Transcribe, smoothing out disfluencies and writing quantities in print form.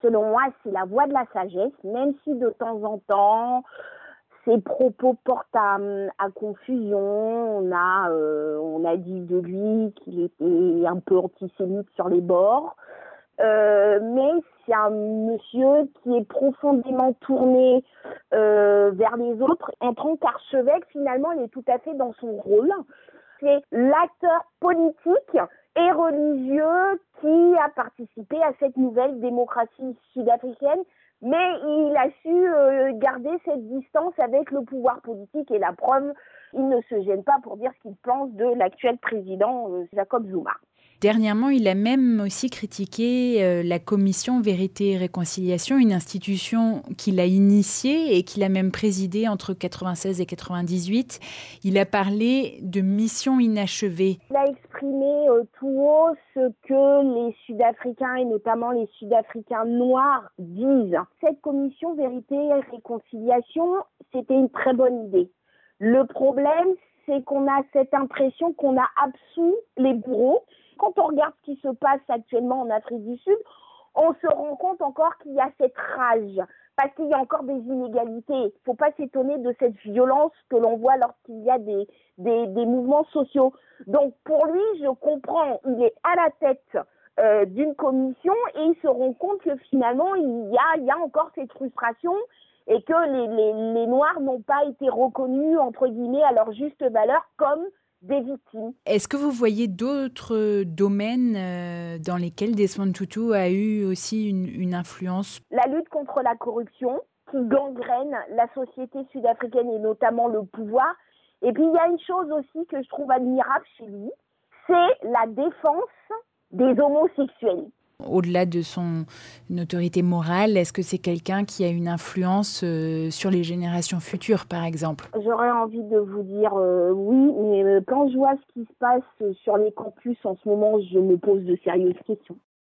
selon moi, c'est la voie de la sagesse, même si de temps en temps, ses propos portent à confusion. On a dit de lui qu'il était un peu antisémite sur les bords. Mais c'est un monsieur qui est profondément tourné vers les autres. En tant qu'archevêque, finalement, il est tout à fait dans son rôle. C'est l'acteur politique et religieux qui a participé à cette nouvelle démocratie sud-africaine, mais il a su garder cette distance avec le pouvoir politique et la preuve, il ne se gêne pas pour dire ce qu'il pense de l'actuel président Jacob Zuma. Dernièrement, il a même aussi critiqué la commission Vérité et Réconciliation, une institution qu'il a initiée et qu'il a même présidée entre 96 et 98. Il a parlé de mission inachevée. Il a exprimé tout haut ce que les Sud-Africains et notamment les Sud-Africains noirs disent. Cette commission Vérité et Réconciliation, c'était une très bonne idée. Le problème, c'est qu'on a cette impression qu'on a absous les bourreaux. Quand on regarde ce qui se passe actuellement en Afrique du Sud, on se rend compte encore qu'il y a cette rage, parce qu'il y a encore des inégalités. Il ne faut pas s'étonner de cette violence que l'on voit lorsqu'il y a des mouvements sociaux. Donc pour lui, je comprends, il est à la tête d'une commission et il se rend compte que finalement, il y a encore cette frustration et que les Noirs n'ont pas été reconnus, entre guillemets, à leur juste valeur comme des victimes. Est-ce que vous voyez d'autres domaines dans lesquels Desmond Tutu a eu aussi une influence ? La lutte contre la corruption qui gangrène la société sud-africaine et notamment le pouvoir. Et puis il y a une chose aussi que je trouve admirable chez lui, c'est la défense des homosexuels. Au-delà de son autorité morale, est-ce que c'est quelqu'un qui a une influence sur les générations futures, par exemple ? J'aurais envie de vous dire oui, mais quand je vois ce qui se passe sur les campus en ce moment, je me pose de sérieuses questions.